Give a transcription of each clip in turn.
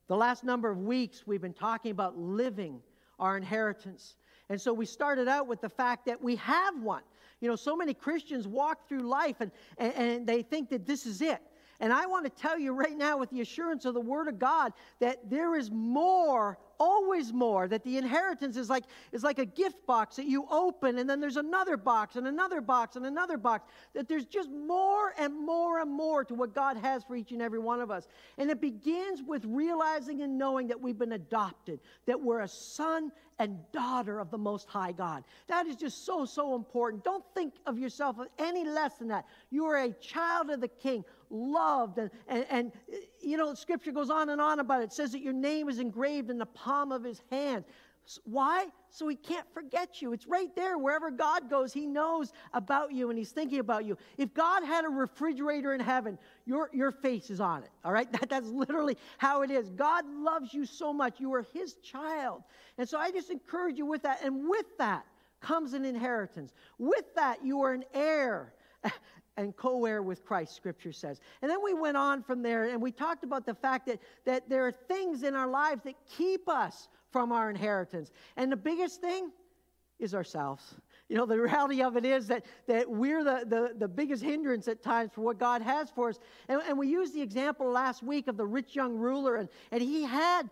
The last number of weeks, we've been talking about living our inheritance. And so we started out with the fact that we have one. You know, so many Christians walk through life and they think that this is it. And I want to tell you right now with the assurance of the Word of God that there is more, always more, that the inheritance is like a gift box that you open, and then there's another box and another box and another box, that there's just more and more and more to what God has for each and every one of us. And it begins with realizing and knowing that we've been adopted, that we're a son and daughter of the Most High God. That is just so, so important. Don't think of yourself any less than that. You are a child of the King, loved, and you know, Scripture goes on and on about it. It says that your name is engraved in the palm of His hand. Why? So He can't forget you. It's right there. Wherever God goes, He knows about you and He's thinking about you. If God had a refrigerator in heaven, your face is on it. All right? That's literally how it is. God loves you so much. You are His child. And so I just encourage you with that. And with that comes an inheritance. With that, you are an heir and co-heir with Christ, Scripture says. And then we went on from there, and we talked about the fact that there are things in our lives that keep us from our inheritance. And the biggest thing is ourselves. You know, the reality of it is that we're the biggest hindrance at times for what God has for us. And we used the example last week of the rich young ruler, and he had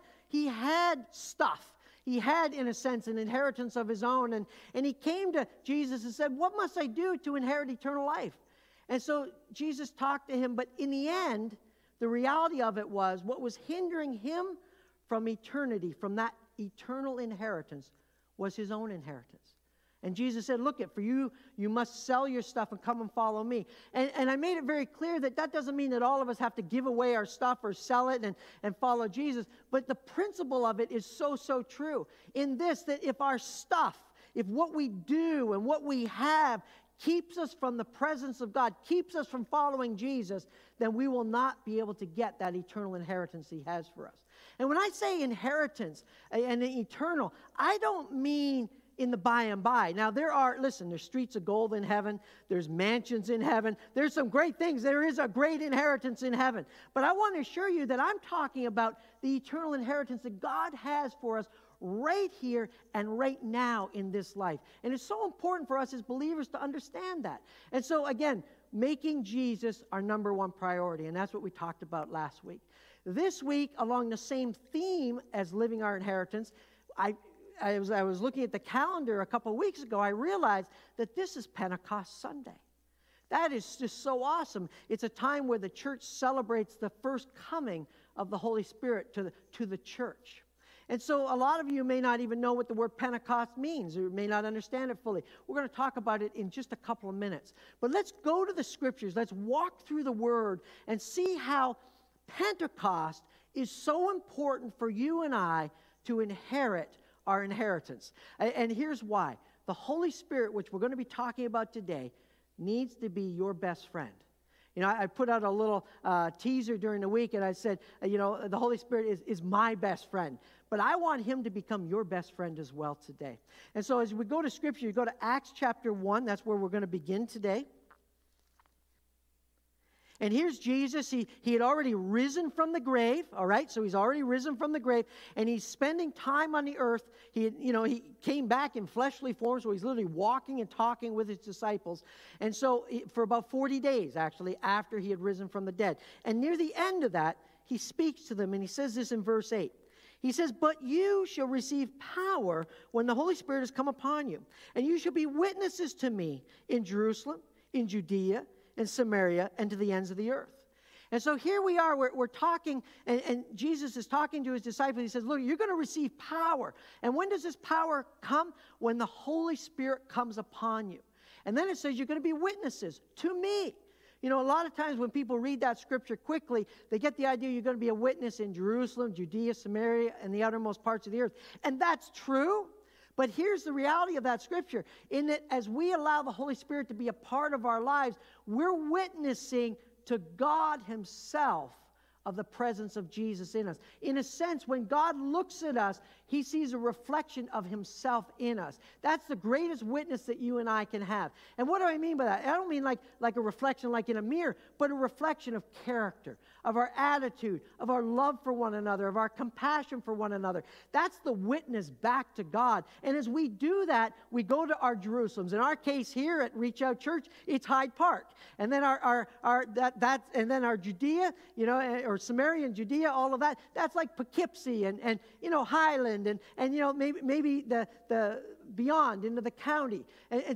stuff. He had, in a sense, an inheritance of his own. And he came to Jesus and said, "What must I do to inherit eternal life?" And so Jesus talked to him, but in the end, the reality of it was what was hindering him from eternity, from that eternal inheritance, was his own inheritance. And Jesus said, "Look, for you must sell your stuff and come and follow me." And I made it very clear that doesn't mean that all of us have to give away our stuff or sell it and follow Jesus. But the principle of it is so, so true. In this, that if our stuff, if what we do and what we have keeps us from the presence of God, keeps us from following Jesus, then we will not be able to get that eternal inheritance He has for us. And when I say inheritance and eternal, I don't mean in the by and by. Now there's streets of gold in heaven. There's mansions in heaven. There's some great things. There is a great inheritance in heaven. But I want to assure you that I'm talking about the eternal inheritance that God has for us right here and right now in this life. And it's so important for us as believers to understand that. And so again, making Jesus our number one priority. And that's what we talked about last week. This week, along the same theme as living our inheritance, I was looking at the calendar a couple of weeks ago. I realized that this is Pentecost Sunday. That is just so awesome. It's a time where the church celebrates the first coming of the Holy Spirit to the church. And so a lot of you may not even know what the word Pentecost means, or may not understand it fully. We're going to talk about it in just a couple of minutes. But let's go to the Scriptures. Let's walk through the Word and see how Pentecost is so important for you and I to inherit our inheritance. And here's why. The Holy Spirit, which we're going to be talking about today, needs to be your best friend. You know, I put out a little teaser during the week, and I said, the Holy Spirit is my best friend. But I want Him to become your best friend as well today. And so as we go to Scripture, you go to Acts chapter 1. That's where we're going to begin today. And here's Jesus. He had already risen from the grave, all right? So He's already risen from the grave, and He's spending time on the earth. He came back in fleshly form, so He's literally walking and talking with His disciples. And so for about 40 days, actually, after He had risen from the dead. And near the end of that, He speaks to them, and He says this in verse 8. He says, "But you shall receive power when the Holy Spirit has come upon you, and you shall be witnesses to me in Jerusalem, in Judea, in Samaria, and to the ends of the earth." And so here we are, we're talking, and Jesus is talking to His disciples. He says, look, you're going to receive power. And when does this power come? When the Holy Spirit comes upon you. And then it says you're going to be witnesses to me. You know, a lot of times when people read that Scripture quickly, they get the idea you're going to be a witness in Jerusalem, Judea, Samaria, and the uttermost parts of the earth. And that's true. But here's the reality of that Scripture, in that as we allow the Holy Spirit to be a part of our lives, we're witnessing to God Himself of the presence of Jesus in us. In a sense, when God looks at us, he sees a reflection of himself in us. That's the greatest witness that you and I can have. And what do I mean by that? I don't mean like a reflection like in a mirror, but a reflection of character, of our attitude, of our love for one another, of our compassion for one another. That's the witness back to God. And as we do that, we go to our Jerusalems. In our case here at Reach Out Church, it's Hyde Park. And then our Judea, or Samaria and Judea, all of that, that's like Poughkeepsie and Highland and maybe the beyond into the county.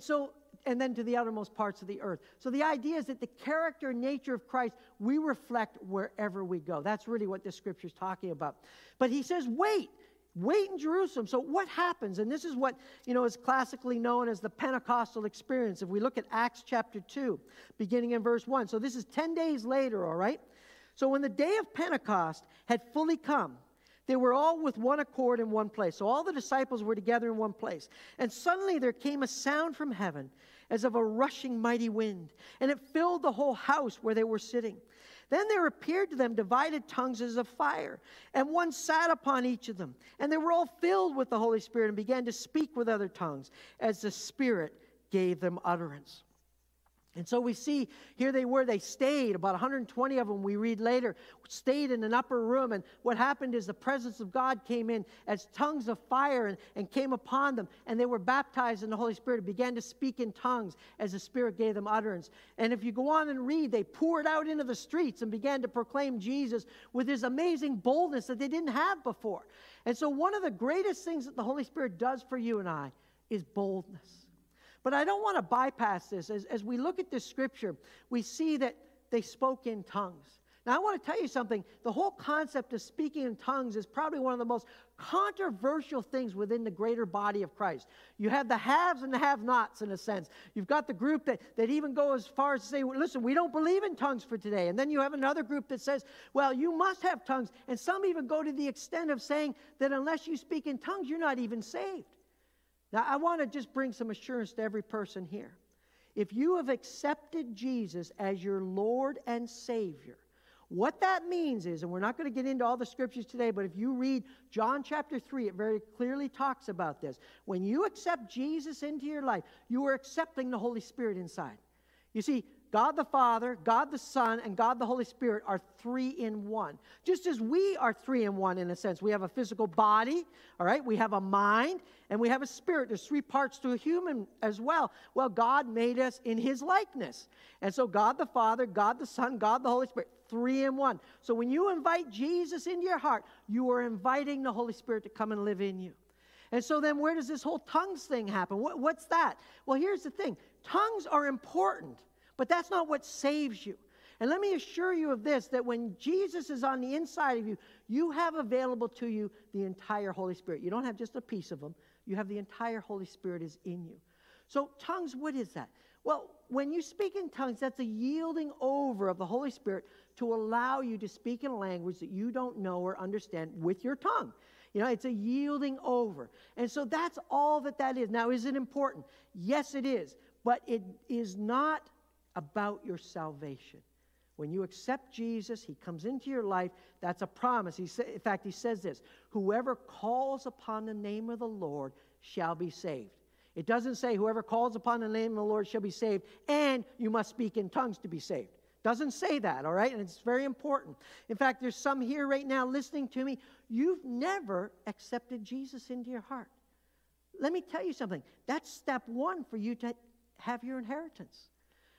And then to the outermost parts of the earth. So the idea is that the character and nature of Christ, we reflect wherever we go. That's really what this scripture is talking about. But he says, wait in Jerusalem. So what happens? And this is what, is classically known as the Pentecostal experience. If we look at Acts chapter 2, beginning in verse 1. So this is 10 days later, all right? So when the day of Pentecost had fully come, they were all with one accord in one place. So all the disciples were together in one place. And suddenly there came a sound from heaven as of a rushing mighty wind, and it filled the whole house where they were sitting. Then there appeared to them divided tongues as of fire, and one sat upon each of them. And they were all filled with the Holy Spirit and began to speak with other tongues as the Spirit gave them utterance. And so we see here they stayed, about 120 of them, we read later, stayed in an upper room. And what happened is the presence of God came in as tongues of fire and came upon them. And they were baptized in the Holy Spirit and began to speak in tongues as the Spirit gave them utterance. And if you go on and read, they poured out into the streets and began to proclaim Jesus with this amazing boldness that they didn't have before. And so one of the greatest things that the Holy Spirit does for you and I is boldness. But I don't want to bypass this. As we look at this scripture, we see that they spoke in tongues. Now, I want to tell you something. The whole concept of speaking in tongues is probably one of the most controversial things within the greater body of Christ. You have the haves and the have-nots, in a sense. You've got the group that even go as far as to say, well, listen, we don't believe in tongues for today. And then you have another group that says, well, you must have tongues. And some even go to the extent of saying that unless you speak in tongues, you're not even saved. Now, I want to just bring some assurance to every person here. If you have accepted Jesus as your Lord and Savior, what that means is, and we're not going to get into all the scriptures today, but if you read John chapter 3, it very clearly talks about this. When you accept Jesus into your life, you are accepting the Holy Spirit inside. You see, God the Father, God the Son, and God the Holy Spirit are three in one. Just as we are three in one in a sense. We have a physical body, all right? We have a mind, and we have a spirit. There's three parts to a human as well. Well, God made us in his likeness. And so God the Father, God the Son, God the Holy Spirit, three in one. So when you invite Jesus into your heart, you are inviting the Holy Spirit to come and live in you. And so then where does this whole tongues thing happen? What's that? Well, here's the thing. Tongues are important. But that's not what saves you. And let me assure you of this, that when Jesus is on the inside of you, you have available to you the entire Holy Spirit. You don't have just a piece of him. You have the entire Holy Spirit is in you. So tongues, what is that? Well, when you speak in tongues, that's a yielding over of the Holy Spirit to allow you to speak in a language that you don't know or understand with your tongue. It's a yielding over. And so that's all that is. Now, is it important? Yes, it is. But it is not about your salvation. When you accept Jesus, he comes into your life. That's a promise. In fact, he says this, whoever calls upon the name of the Lord shall be saved. It doesn't say whoever calls upon the name of the Lord shall be saved, and you must speak in tongues to be saved. Doesn't say that, all right? And it's very important. In fact, there's some here right now listening to me. You've never accepted Jesus into your heart. Let me tell you something. That's step one for you to have your inheritance.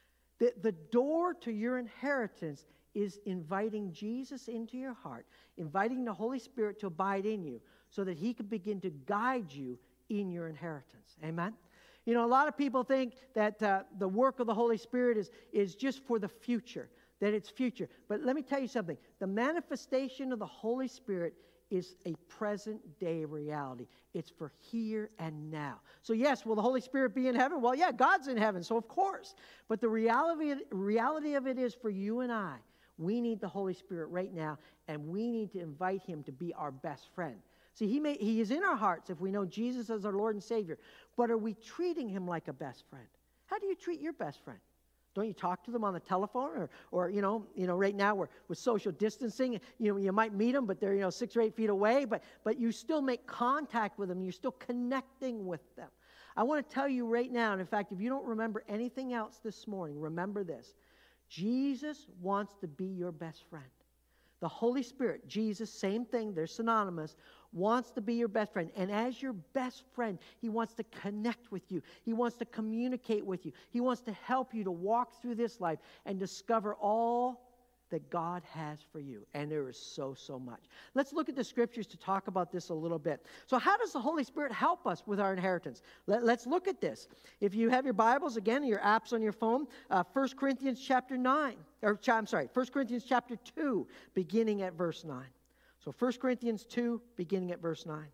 The door to your inheritance is inviting Jesus into your heart, inviting the Holy Spirit to abide in you so that he can begin to guide you in your inheritance. Amen? A lot of people think that the work of the Holy Spirit is just for the future, that it's future. But let me tell you something. The manifestation of the Holy Spirit is a present-day reality. It's for here and now. So yes, will the Holy Spirit be in heaven? Well, yeah, God's in heaven, so of course. But the reality of it is for you and I, we need the Holy Spirit right now, and we need to invite him to be our best friend. See, he is in our hearts if we know Jesus as our Lord and Savior. But are we treating him like a best friend? How do you treat your best friend? Don't you talk to them on the telephone? Or right now we're with social distancing, you might meet them, but they're, 6 or 8 feet away, but you still make contact with them. You're still connecting with them. I want to tell you right now, and in fact, if you don't remember anything else this morning, remember this. Jesus wants to be your best friend. The Holy Spirit, Jesus, same thing, they're synonymous, wants to be your best friend. And as your best friend, He wants to connect with you. He wants to communicate with you. He wants to help you to walk through this life and discover all that God has for you. And there is so much. Let's look at the scriptures to talk about this a little bit. So how does the Holy Spirit help us with our inheritance? Let's look at this. If you have your Bibles, again, your apps on your phone, 1 Corinthians chapter 9, 1 Corinthians chapter 2, beginning at verse 9. So 1 Corinthians 2, beginning at verse 9.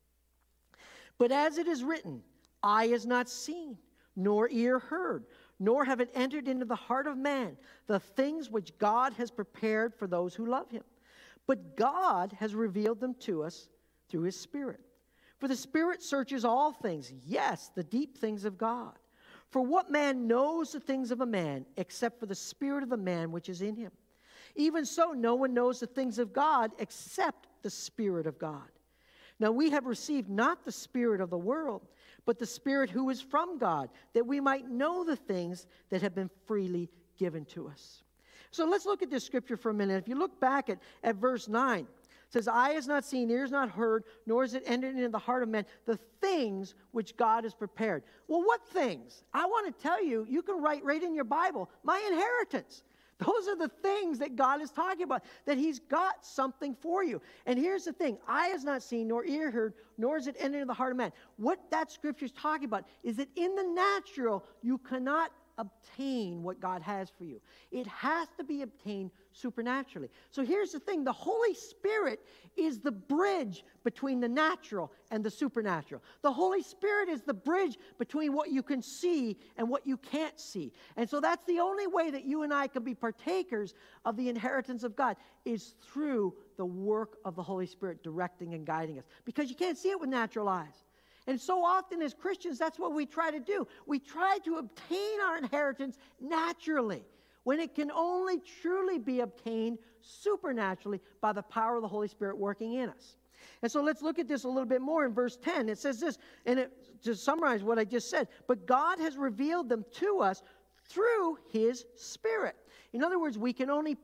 But as it is written, eye has not seen, nor ear heard, nor have it entered into the heart of man the things which God has prepared for those who love Him. But God has revealed them to us through His Spirit. For the Spirit searches all things, yes, the deep things of God. For what man knows the things of a man except for the spirit of the man which is in him? Even so, no one knows the things of God except the Spirit of God. Now we have received not the spirit of the world, but the Spirit who is from God, that we might know the things that have been freely given to us. So let's look at this scripture for a minute. If you look back at verse 9, it says, eye has not seen, ear has not heard, nor has it entered into the heart of man the things which God has prepared. Well, what things? I want to tell you, you can write right in your Bible, my inheritance. Those are the things that God is talking about, that He's got something for you. And here's the thing, eye has not seen, nor ear heard, nor has it entered into the heart of man. What that scripture is talking about is that in the natural, you cannot obtain what God has for you. It has to be obtained supernaturally. So here's the thing, the Holy Spirit is the bridge between the natural and the supernatural. The Holy Spirit is the bridge between what you can see and what you can't see. And so that's the only way that you and I can be partakers of the inheritance of God, is through the work of the Holy Spirit directing and guiding us. Because you can't see it with natural eyes. And so often as Christians, that's what we try to do. We try to obtain our inheritance naturally, when it can only truly be obtained supernaturally by the power of the Holy Spirit working in us. And so let's look at this a little bit more in verse 10. It says this, and to summarize what I just said, but God has revealed them to us through His Spirit. In other words, we can only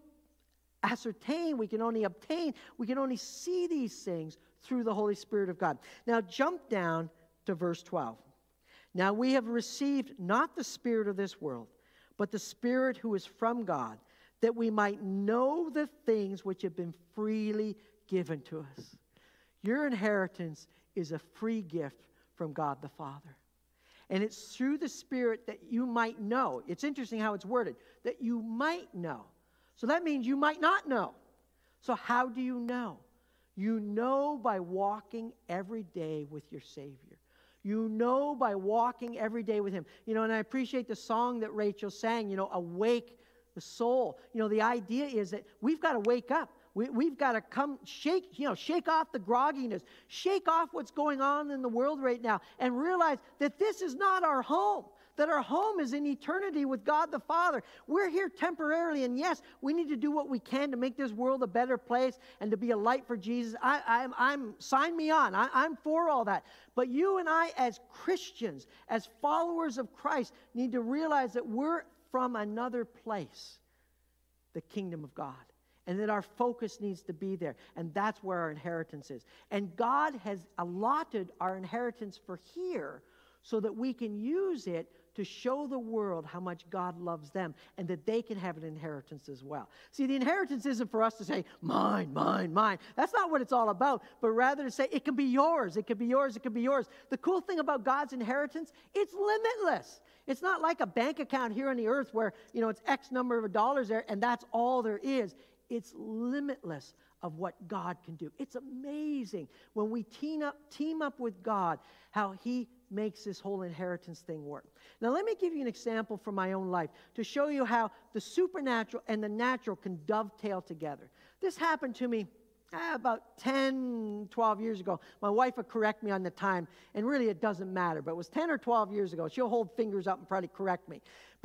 ascertain, we can only obtain, we can only see these things through the Holy Spirit of God. Now jump down to verse 12. Now we have received not the spirit of this world, but the Spirit who is from God, that we might know the things which have been freely given to us. Your inheritance is a free gift from God the Father. And it's through the Spirit that you might know. It's interesting how it's worded, that you might know. So that means you might not know. So how do you know? You know by walking every day with your Savior. You know by walking every day with Him. And I appreciate the song that Rachel sang, awake the soul. The idea is that we've got to wake up. We've got to come shake off the grogginess, shake off what's going on in the world right now, and realize that this is not our home, that our home is in eternity with God the Father. We're here temporarily, and yes, we need to do what we can to make this world a better place and to be a light for Jesus. I'm sign me on. I'm for all that. But you and I, as Christians, as followers of Christ, need to realize that we're from another place, the kingdom of God. And that our focus needs to be there. And that's where our inheritance is. And God has allotted our inheritance for here so that we can use it to show the world how much God loves them and that they can have an inheritance as well. See, the inheritance isn't for us to say, mine, mine, mine. That's not what it's all about, but rather to say, it can be yours, it can be yours, it can be yours. The cool thing about God's inheritance, it's limitless. It's not like a bank account here on the earth where, it's X number of dollars there and that's all there is. It's limitless of what God can do. It's amazing when we team up with God, how He makes this whole inheritance thing work. Now, let me give you an example from my own life to show you how the supernatural and the natural can dovetail together. This happened to me about 10, 12 years ago. My wife would correct me on the time, and really it doesn't matter, but it was 10 or 12 years ago. She'll hold fingers up and probably correct me. But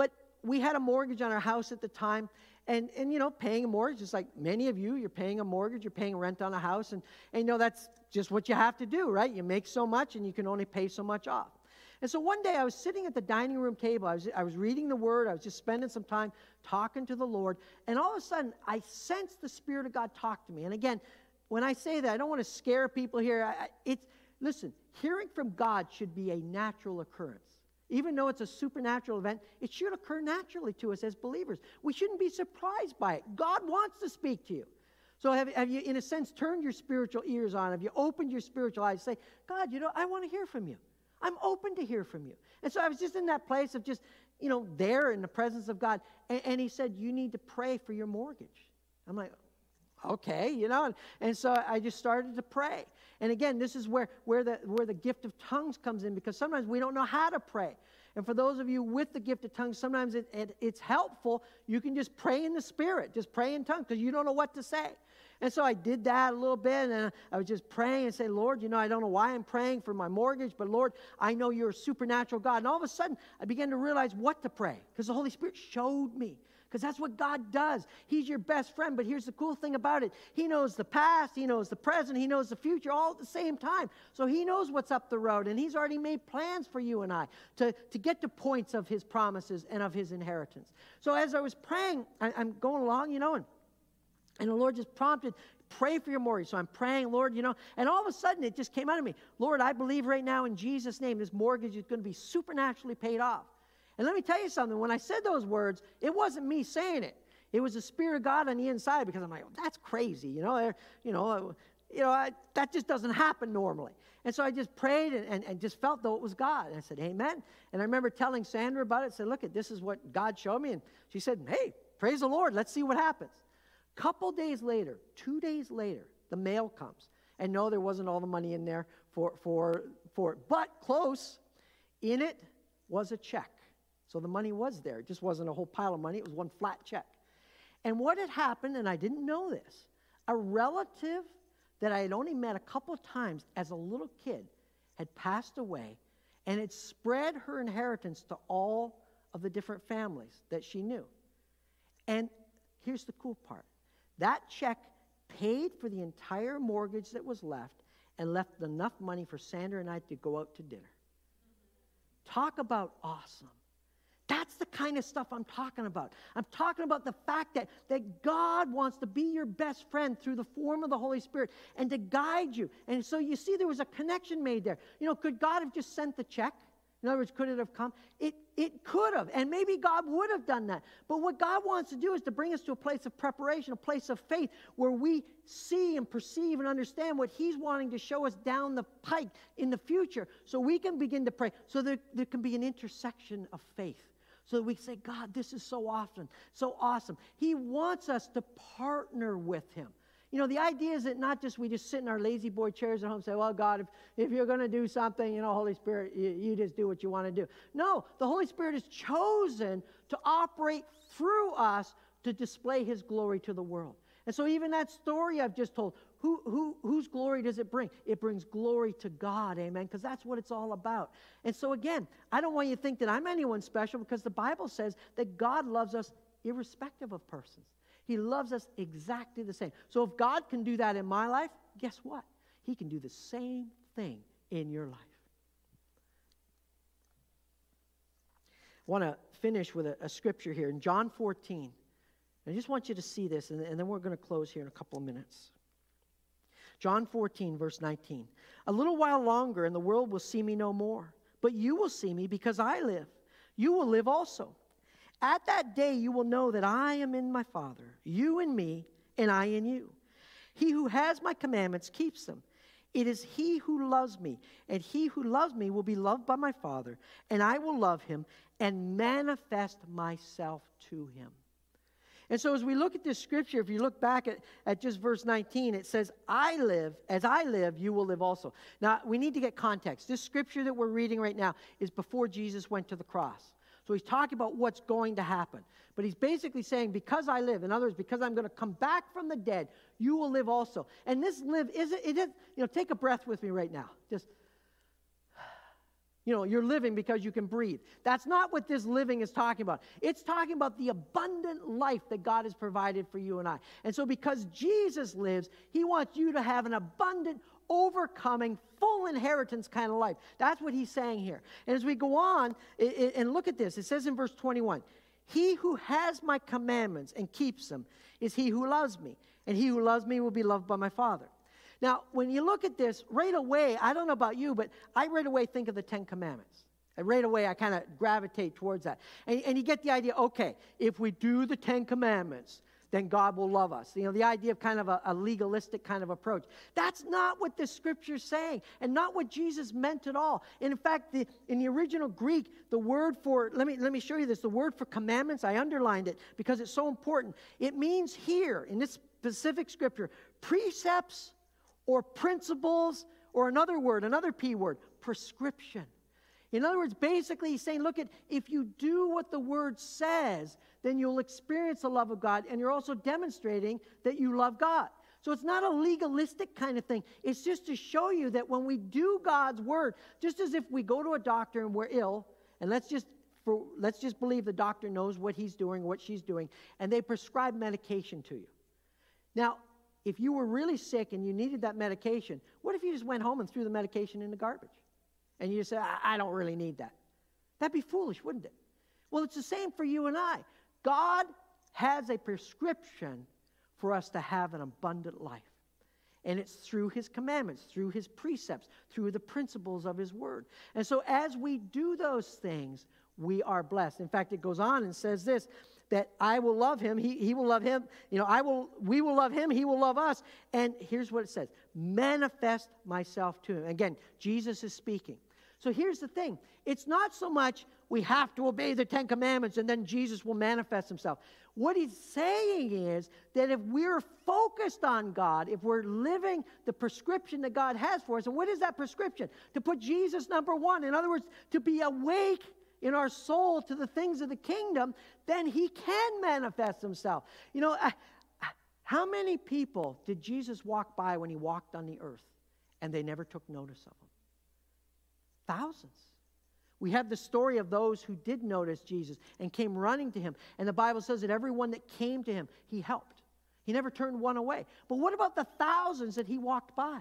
we had a mortgage on our house at the time, and paying a mortgage, just like many of you, you're paying a mortgage, you're paying rent on a house, and that's just what you have to do, right? You make so much, and you can only pay so much off. And so one day I was sitting at the dining room table. I was reading the Word. I was just spending some time talking to the Lord. And all of a sudden, I sensed the Spirit of God talk to me. And again, when I say that, I don't want to scare people here. Listen, hearing from God should be a natural occurrence. Even though it's a supernatural event, it should occur naturally to us as believers. We shouldn't be surprised by it. God wants to speak to you. So have you, in a sense, turned your spiritual ears on? Have you opened your spiritual eyes? Say, God, I want to hear from you. I'm open to hear from you. And so I was just in that place of just, there in the presence of God. And he said, you need to pray for your mortgage. I'm like, okay, and so I just started to pray. And again, this is where the gift of tongues comes in, because sometimes we don't know how to pray. And for those of you with the gift of tongues, sometimes it's helpful. You can just pray in the Spirit, just pray in tongues, because you don't know what to say. And so I did that a little bit, and I was just praying and saying, Lord, I don't know why I'm praying for my mortgage, but Lord, I know you're a supernatural God. And all of a sudden, I began to realize what to pray, because the Holy Spirit showed me. Because that's what God does. He's your best friend, but here's the cool thing about it. He knows the past, He knows the present, He knows the future all at the same time. So He knows what's up the road, and He's already made plans for you and I to get to points of His promises and of His inheritance. So as I was praying, I'm going along, and the Lord just prompted, pray for your mortgage. So I'm praying, Lord, and all of a sudden it just came out of me. Lord, I believe right now in Jesus' name, this mortgage is going to be supernaturally paid off. And let me tell you something. When I said those words, it wasn't me saying it. It was the Spirit of God on the inside, because I'm like, that's crazy, that just doesn't happen normally. And so I just prayed and just felt though it was God. And I said, amen. And I remember telling Sandra about it. I said, look, this is what God showed me. And she said, hey, praise the Lord. Let's see what happens. Couple days later, 2 days later, the mail comes. And no, there wasn't all the money in there for it, but close. In it was a check. So the money was there. It just wasn't a whole pile of money. It was one flat check. And what had happened, and I didn't know this, a relative that I had only met a couple of times as a little kid had passed away, and it spread her inheritance to all of the different families that she knew. And here's the cool part. That check paid for the entire mortgage that was left and left enough money for Sandra and I to go out to dinner. Talk about awesome. That's the kind of stuff I'm talking about. I'm talking about the fact that God wants to be your best friend through the form of the Holy Spirit and to guide you. And so you see there was a connection made there. Could God have just sent the check? In other words, could it have come? It could have, and maybe God would have done that. But what God wants to do is to bring us to a place of preparation, a place of faith, where we see and perceive and understand what He's wanting to show us down the pike in the future, so we can begin to pray, so there can be an intersection of faith. So that we say, God, this is so awesome. He wants us to partner with Him. The idea is that not just we just sit in our lazy boy chairs at home and say, well, God, if you're going to do something, Holy Spirit, you just do what you want to do. No, the Holy Spirit is chosen to operate through us to display His glory to the world. And so even that story I've just told, whose glory does it bring? It brings glory to God, amen, because that's what it's all about. And so again, I don't want you to think that I'm anyone special, because the Bible says that God loves us irrespective of persons. He loves us exactly the same. So if God can do that in my life, guess what? He can do the same thing in your life. I want to finish with a scripture here in John 14. I just want you to see this, and then we're going to close here in a couple of minutes. John 14, verse 19. A little while longer, and the world will see me no more. But you will see me, because I live. You will live also. At that day you will know that I am in my Father, you in me, and I in you. He who has my commandments keeps them. It is he who loves me, and he who loves me will be loved by my Father, and I will love him and manifest myself to him. And so as we look at this scripture, if you look back at just verse 19, it says, I live, as I live, you will live also. Now, we need to get context. This scripture that we're reading right now is before Jesus went to the cross. So he's talking about what's going to happen. But he's basically saying, because I live, in other words, because I'm going to come back from the dead, you will live also. And this live, take a breath with me right now. Just, You're living because you can breathe. That's not what this living is talking about. It's talking about the abundant life that God has provided for you and I. And so because Jesus lives, he wants you to have an abundant, overcoming, full inheritance kind of life. That's what he's saying here. And as we go on and look at this, it says in verse 21, he who has my commandments and keeps them is he who loves me. And he who loves me will be loved by my Father. Now, when you look at this, right away, I don't know about you, but I right away think of the Ten Commandments. And right away, I kind of gravitate towards that. And you get the idea, okay, if we do the Ten Commandments, then God will love us. The idea of kind of a legalistic kind of approach. That's not what the Scripture's saying, and not what Jesus meant at all. And in fact, in the original Greek, the word for, let me show you this, the word for commandments, I underlined it because it's so important. It means here, in this specific Scripture, precepts, or principles, or another P word, prescription. In other words, basically he's saying, look, if you do what the word says, then you'll experience the love of God, and you're also demonstrating that you love God. So it's not a legalistic kind of thing. It's just to show you that when we do God's word, just as if we go to a doctor and we're ill, and let's just believe the doctor knows what he's doing, what she's doing, and they prescribe medication to you. Now, if you were really sick and you needed that medication, what if you just went home and threw the medication in the garbage? And you say, I don't really need that. That'd be foolish, wouldn't it? Well, it's the same for you and I. God has a prescription for us to have an abundant life. And it's through his commandments, through his precepts, through the principles of his word. And so as we do those things, we are blessed. In fact, it goes on and says this, that I will love him, he will love him, we will love him, he will love us. And here's what it says, manifest myself to him. Again, Jesus is speaking. So here's the thing. It's not so much we have to obey the Ten Commandments and then Jesus will manifest himself. What he's saying is that if we're focused on God, if we're living the prescription that God has for us, and what is that prescription? To put Jesus number one. In other words, to be awake in our soul to the things of the kingdom, then he can manifest himself. How many people did Jesus walk by when he walked on the earth and they never took notice of him? Thousands. We have the story of those who did notice Jesus and came running to him. And the Bible says that everyone that came to him, he helped. He never turned one away. But what about the thousands that he walked by?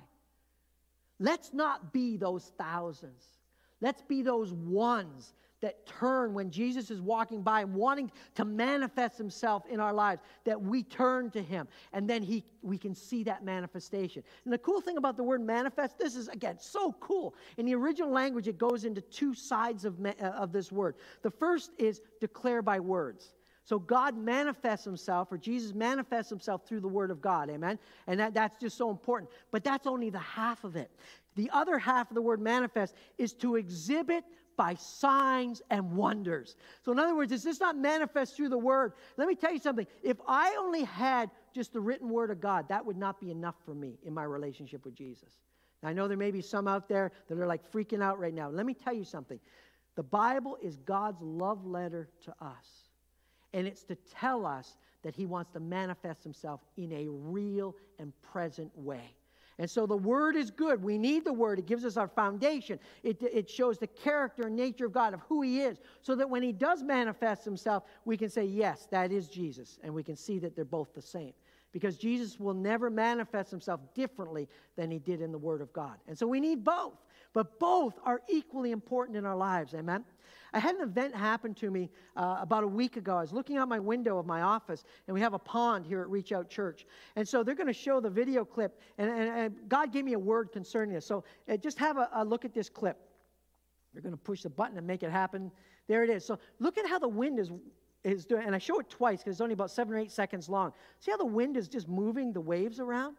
Let's not be those thousands. Let's be those ones that turn when Jesus is walking by and wanting to manifest himself in our lives, that we turn to him, and then we can see that manifestation. And the cool thing about the word manifest, this is, again, so cool. In the original language, it goes into two sides of this word. The first is declare by words. So God manifests himself, or Jesus manifests himself through the word of God, amen? And that's just so important. But that's only the half of it. The other half of the word manifest is to exhibit by signs and wonders. So in other words, it's just not manifest through the word. Let me tell you something. If I only had just the written word of God, that would not be enough for me in my relationship with Jesus. Now, I know there may be some out there that are like freaking out right now. Let me tell you something. The Bible is God's love letter to us. And it's to tell us that he wants to manifest himself in a real and present way. And so the word is good. We need the word. It gives us our foundation. It shows the character and nature of God, of who he is, so that when he does manifest himself, we can say, yes, that is Jesus. And we can see that they're both the same. Because Jesus will never manifest himself differently than he did in the word of God. And so we need both. But both are equally important in our lives. Amen? I had an event happen to me about a week ago. I was looking out my window of my office, and we have a pond here at Reach Out Church. And so they're going to show the video clip, and God gave me a word concerning this. So just have a look at this clip. They're going to push the button and make it happen. There it is. So look at how the wind is doing, and I show it twice because it's only about 7 or 8 seconds long. See how the wind is just moving the waves around?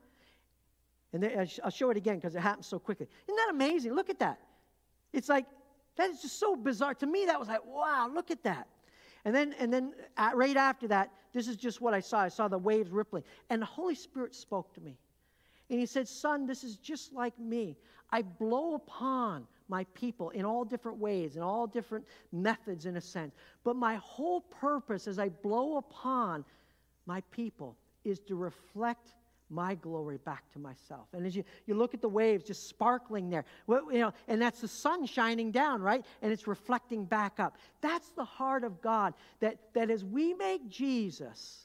And I'll show it again because it happens so quickly. Isn't that amazing? Look at that. It's like, that is just so bizarre. To me, that was like, wow, look at that. And then right after that, this is just what I saw. I saw the waves rippling. And the Holy Spirit spoke to me. And he said, son, this is just like me. I blow upon my people in all different ways, in all different methods in a sense. But my whole purpose as I blow upon my people is to reflect my glory back to myself. And as you look at the waves just sparkling there, and that's the sun shining down, right? And it's reflecting back up. That's the heart of God, that as we make Jesus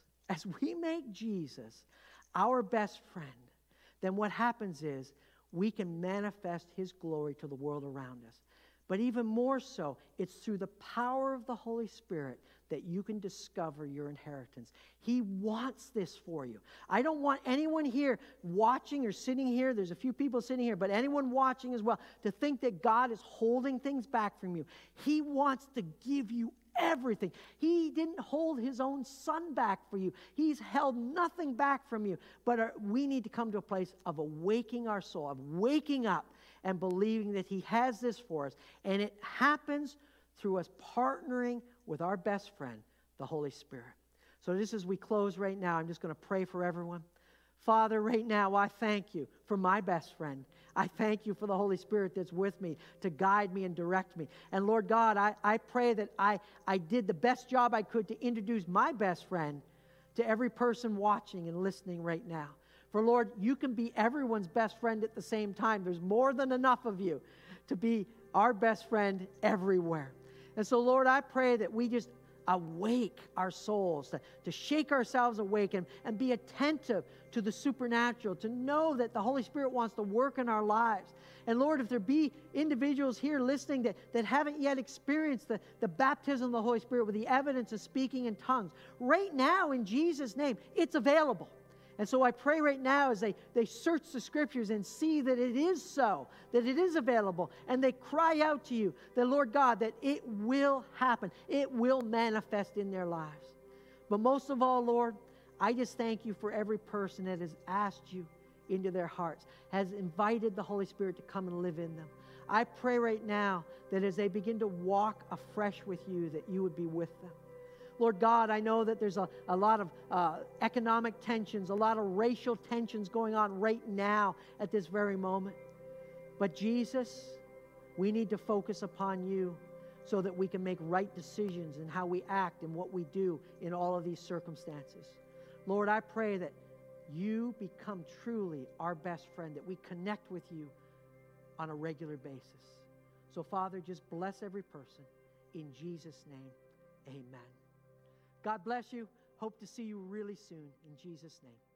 our best friend, then what happens is we can manifest his glory to the world around us. But even more so, it's through the power of the Holy Spirit that you can discover your inheritance. He wants this for you. I don't want anyone here watching or sitting here, there's a few people sitting here, but anyone watching as well, to think that God is holding things back from you. He wants to give you everything. He didn't hold his own son back for you. He's held nothing back from you. But we need to come to a place of awaking our soul, of waking up and believing that he has this for us. And it happens through us partnering with our best friend, the Holy Spirit. So just as we close right now, I'm just going to pray for everyone. Father, right now, I thank you for my best friend. I thank you for the Holy Spirit that's with me to guide me and direct me. And Lord God, I pray that I did the best job I could to introduce my best friend to every person watching and listening right now. For Lord, you can be everyone's best friend at the same time. There's more than enough of you to be our best friend everywhere. And so, Lord, I pray that we just awake our souls, to shake ourselves awake and be attentive to the supernatural, to know that the Holy Spirit wants to work in our lives. And Lord, if there be individuals here listening that haven't yet experienced the baptism of the Holy Spirit with the evidence of speaking in tongues, right now in Jesus' name, it's available. And so I pray right now as they search the Scriptures and see that it is so, that it is available, and they cry out to you, that Lord God, that it will happen. It will manifest in their lives. But most of all, Lord, I just thank you for every person that has asked you into their hearts, has invited the Holy Spirit to come and live in them. I pray right now that as they begin to walk afresh with you, that you would be with them. Lord God, I know that there's a lot of economic tensions, a lot of racial tensions going on right now at this very moment. But Jesus, we need to focus upon you so that we can make right decisions in how we act and what we do in all of these circumstances. Lord, I pray that you become truly our best friend, that we connect with you on a regular basis. So, Father, just bless every person. In Jesus' name, amen. God bless you. Hope to see you really soon. In Jesus' name.